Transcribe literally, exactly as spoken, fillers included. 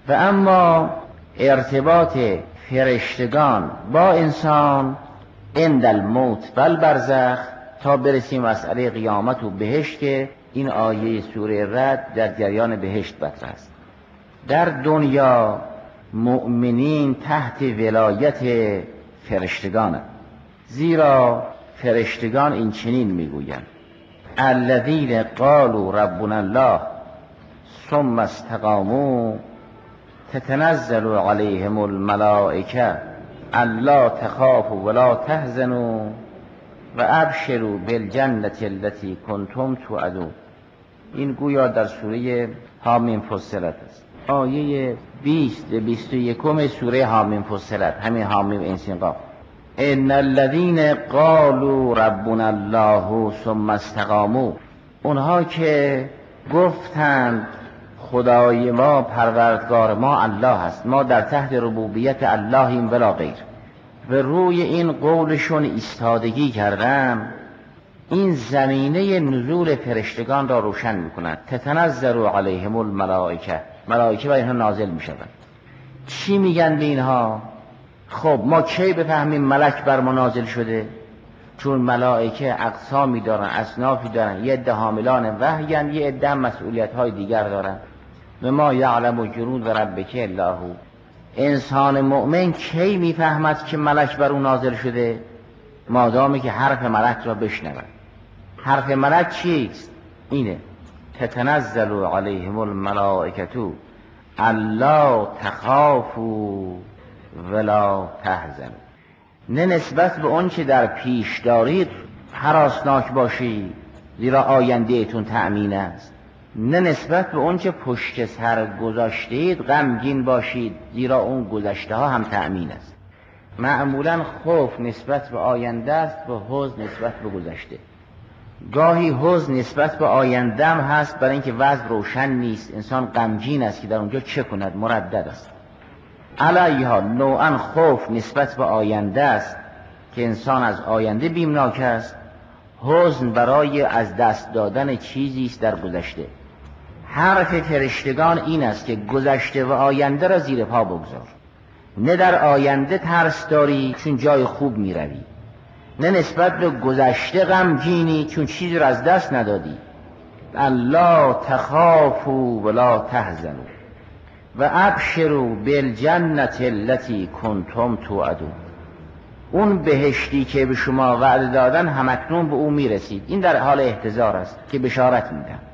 و اما ارتباط فرشتگان با انسان عند الموت و البرزخ تا برسیم مسئله قیامت و بهشت که این آیه سوره رعد در جریان بهشت مطرح است. در دنیا مؤمنین تحت ولایت فرشتگانند، زیرا فرشتگان این چنین میگویند: الذین قالوا ربنا الله ثم استقاموا تتنزل علیهم الملائکه الا تخافوا ولا تحزنوا و ابشروا بالجنة التي کنتم توعدون. این گویا در سوره حامیم فصلت است، آیه بیست به بیست و یک سوره حامیم فصلت، همین حامیم انسین قاف. ان الذین قالوا ربنا الله ثم استقاموا، اونها که گفتند خدای ما پروردگار ما الله است، ما در تحت ربوبیت اللهیم بلا غیر، و روی این قولشون ایستادگی کردن، این زمینه نزول فرشتگان را روشن میکنند. تتنزل علیهم الملائکه، ملائکه بر اینها نازل میشوند. چی میگن به اینها؟ خب ما کی بفهمیم ملک بر ما نازل شده؟ چون ملائکه اقسامی دارن، اصنافی دارن، یه عده حاملان وحی‌اند، یه عده مسئولیت های دیگر دارن. و ما یعلم جنود ربک الا هو. انسان مؤمن کی میفهمد که ملک بر او نازل شده؟ مادامی که حرف ملک را بشنود. حرف ملک چیست؟ اینه: تتنزل علیهم الملائکه الا تخافوا ولا تحزنوا. نه نسبت به اون که در پیش دارید هراسناک باشید زیرا آینده ایتون تأمین است، نه نسبت به اون که پشت سر گذاشتید غمگین باشید زیرا اون گذشته ها هم تأمین است. معمولا خوف نسبت به آینده است و حزن نسبت به گذشته. گاهی حزن نسبت به آینده هم هست برای اینکه وضع روشن نیست، انسان غمگین است که در اونجا چه کند، مردد است. علیها نوعا خوف نسبت به آینده است که انسان از آینده بیمناک است، حزن برای از دست دادن چیزی است در گذشته. حرف فرشتگان این است که گذشته و آینده را زیر پا بگذار. نه در آینده ترس داری چون جای خوب می روی، نه نسبت به گذشته غمگینی چون چیزی را از دست ندادی. الا تخافوا ولا تحزنوا و ابشروا بالجنة التي کنتم توعدون. اون بهشتی که به شما وعده دادن همکنون به او میرسید. این در حال احتضار است که بشارت میدن.